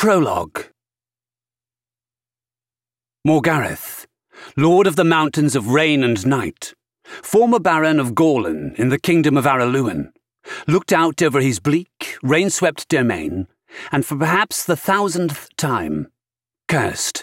Prologue. Morgareth, Lord of the Mountains of Rain and Night, former Baron of Gorlan in the Kingdom of Araluen, looked out over his bleak, rain-swept domain, and for perhaps the 1000th time, cursed.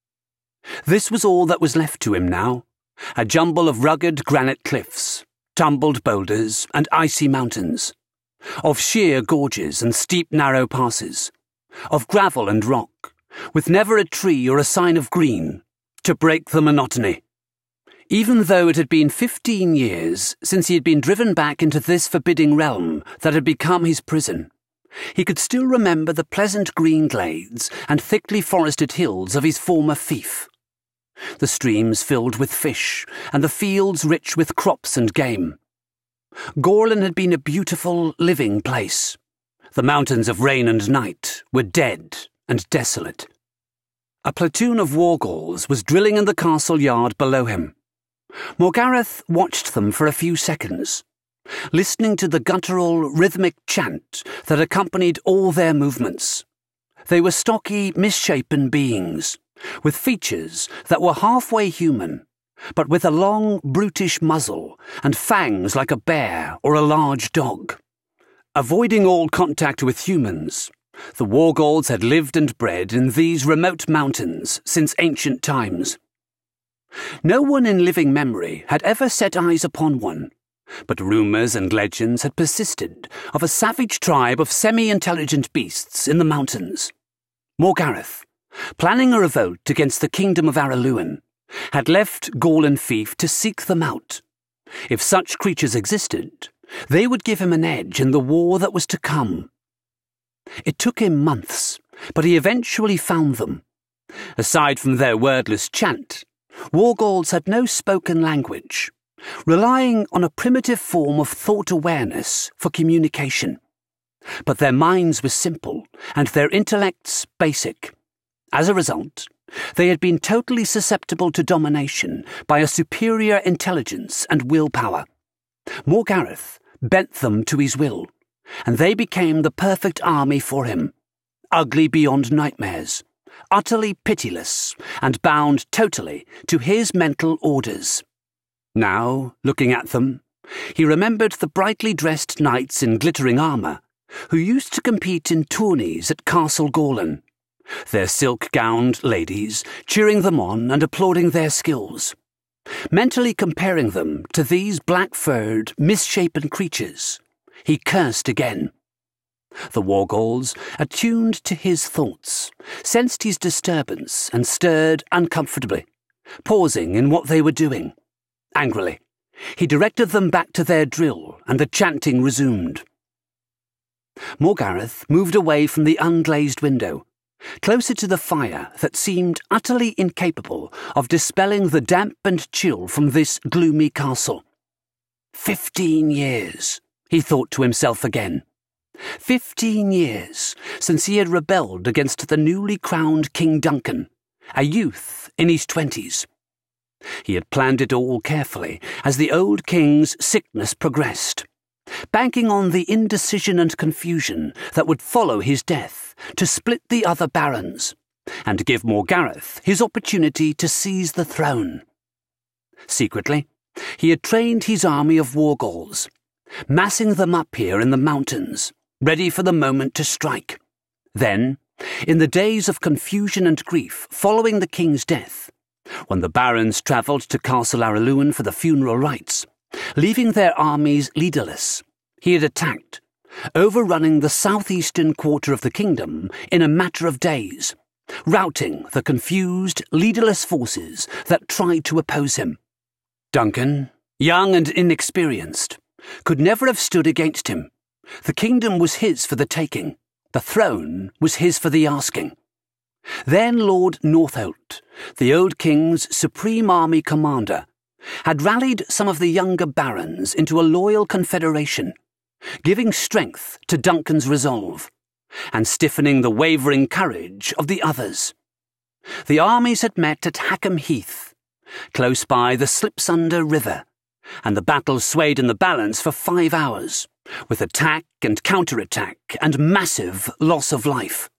This was all that was left to him now, a jumble of rugged granite cliffs, tumbled boulders, and icy mountains, of sheer gorges and steep narrow passes, of gravel and rock, with never a tree or a sign of green, to break the monotony. Even though it had been 15 years since he had been driven back into this forbidding realm that had become his prison, he could still remember the pleasant green glades and thickly forested hills of his former fief, the streams filled with fish and the fields rich with crops and game. Gorlan had been a beautiful, living place. The mountains of Rain and Night were dead and desolate. A platoon of wargals was drilling in the castle yard below him. Morgareth watched them for a few seconds, listening to the guttural, rhythmic chant that accompanied all their movements. They were stocky, misshapen beings, with features that were halfway human, but with a long, brutish muzzle and fangs like a bear or a large dog. Avoiding all contact with humans, the wargals had lived and bred in these remote mountains since ancient times. No one in living memory had ever set eyes upon one, but rumours and legends had persisted of a savage tribe of semi-intelligent beasts in the mountains. Morgareth, planning a revolt against the Kingdom of Araluen, had left Gorlan fief to seek them out. If such creatures existed, they would give him an edge in the war that was to come. It took him months, but he eventually found them. Aside from their wordless chant, wargals had no spoken language, relying on a primitive form of thought awareness for communication. But their minds were simple and their intellects basic. As a result, they had been totally susceptible to domination by a superior intelligence and willpower. Morgareth bent them to his will, and they became the perfect army for him, ugly beyond nightmares, utterly pitiless, and bound totally to his mental orders. Now, looking at them, he remembered the brightly dressed knights in glittering armour, who used to compete in tourneys at Castle Gorlan, their silk-gowned ladies cheering them on and applauding their skills. Mentally comparing them to these black-furred, misshapen creatures, he cursed again. The wargals, attuned to his thoughts, sensed his disturbance and stirred uncomfortably, pausing in what they were doing. Angrily, he directed them back to their drill, and the chanting resumed. Morgareth moved away from the unglazed window, closer to the fire that seemed utterly incapable of dispelling the damp and chill from this gloomy castle. 15 years, he thought to himself again. 15 years since he had rebelled against the newly crowned King Duncan, a youth in his 20s. He had planned it all carefully as the old king's sickness progressed, banking on the indecision and confusion that would follow his death to split the other barons, and give Morgareth his opportunity to seize the throne. Secretly, he had trained his army of wargals, massing them up here in the mountains, ready for the moment to strike. Then, in the days of confusion and grief following the king's death, when the barons travelled to Castle Araluen for the funeral rites, leaving their armies leaderless, he had attacked, overrunning the southeastern quarter of the kingdom in a matter of days, routing the confused, leaderless forces that tried to oppose him. Duncan, young and inexperienced, could never have stood against him. The kingdom was his for the taking. The throne was his for the asking. Then Lord Northolt, the old king's supreme army commander, had rallied some of the younger barons into a loyal confederation, giving strength to Duncan's resolve, and stiffening the wavering courage of the others. The armies had met at Hackham Heath, close by the Slipsunder River, and the battle swayed in the balance for 5 hours, with attack and counterattack and massive loss of life.